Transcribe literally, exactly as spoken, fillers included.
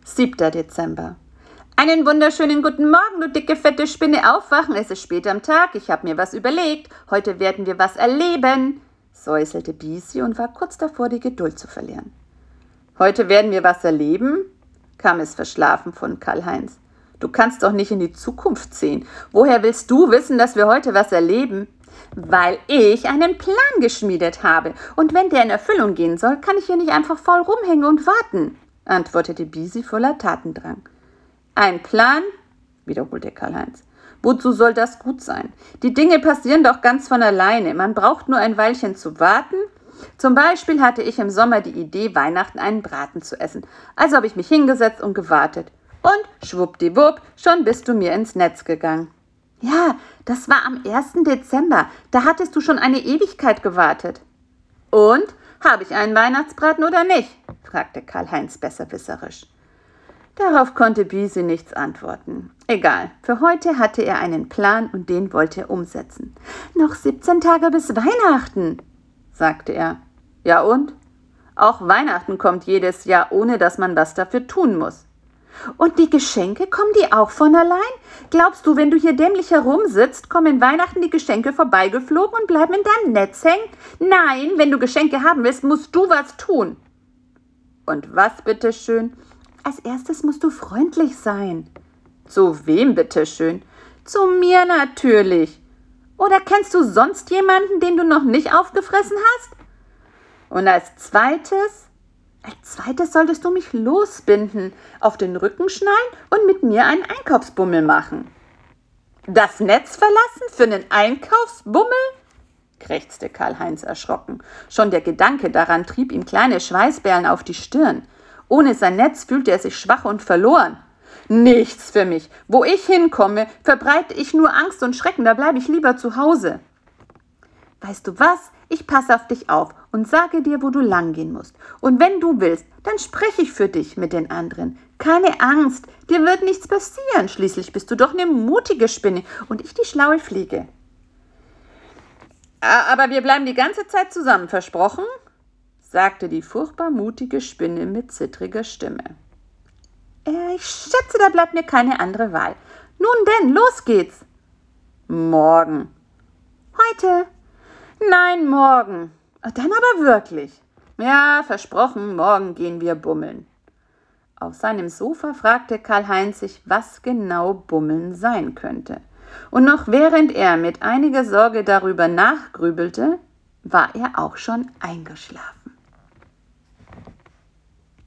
siebter Dezember. Einen wunderschönen guten Morgen, du dicke, fette Spinne, aufwachen. Es ist spät am Tag, ich habe mir was überlegt. Heute werden wir was erleben, säuselte Bisi und war kurz davor, die Geduld zu verlieren. Heute werden wir was erleben, kam es verschlafen von Karl-Heinz. Du kannst doch nicht in die Zukunft sehen. Woher willst du wissen, dass wir heute was erleben? Weil ich einen Plan geschmiedet habe. Und wenn der in Erfüllung gehen soll, kann ich hier nicht einfach faul rumhängen und warten, antwortete Bisi voller Tatendrang. Ein Plan? Wiederholte Karl-Heinz. Wozu soll das gut sein? Die Dinge passieren doch ganz von alleine. Man braucht nur ein Weilchen zu warten. Zum Beispiel hatte ich im Sommer die Idee, Weihnachten einen Braten zu essen. Also habe ich mich hingesetzt und gewartet. Und schwuppdiwupp, schon bist du mir ins Netz gegangen. Ja, das war am ersten Dezember. Da hattest du schon eine Ewigkeit gewartet. Und? Habe ich einen Weihnachtsbraten oder nicht? Fragte Karl-Heinz besserwisserisch. Darauf konnte Bisi nichts antworten. Egal, für heute hatte er einen Plan und den wollte er umsetzen. Noch siebzehn Tage bis Weihnachten, sagte er. Ja und? Auch Weihnachten kommt jedes Jahr, ohne dass man was dafür tun muss. Und die Geschenke, kommen die auch von allein? Glaubst du, wenn du hier dämlich herumsitzt, kommen Weihnachten die Geschenke vorbeigeflogen und bleiben in deinem Netz hängen? Nein, wenn du Geschenke haben willst, musst du was tun. Und was, bitteschön? Als erstes musst du freundlich sein. Zu wem, bitteschön? Zu mir natürlich. Oder kennst du sonst jemanden, den du noch nicht aufgefressen hast? Und als zweites? Als zweites solltest du mich losbinden, auf den Rücken schnallen und mit mir einen Einkaufsbummel machen. Das Netz verlassen für einen Einkaufsbummel? Krächzte Karl-Heinz erschrocken. Schon der Gedanke daran trieb ihm kleine Schweißperlen auf die Stirn. Ohne sein Netz fühlte er sich schwach und verloren. Nichts für mich. Wo ich hinkomme, verbreite ich nur Angst und Schrecken, da bleibe ich lieber zu Hause. Weißt du was? Ich passe auf dich auf und sage dir, wo du langgehen musst. Und wenn du willst, dann spreche ich für dich mit den anderen. Keine Angst, dir wird nichts passieren. Schließlich bist du doch eine mutige Spinne und ich die schlaue Fliege. Aber wir bleiben die ganze Zeit zusammen, versprochen? Sagte die furchtbar mutige Spinne mit zittriger Stimme. Äh, ich schätze, da bleibt mir keine andere Wahl. Nun denn, los geht's. Morgen. Heute. Nein, morgen. Dann aber wirklich. Ja, versprochen, morgen gehen wir bummeln. Auf seinem Sofa fragte Karl-Heinz sich, was genau Bummeln sein könnte. Und noch während er mit einiger Sorge darüber nachgrübelte, war er auch schon eingeschlafen.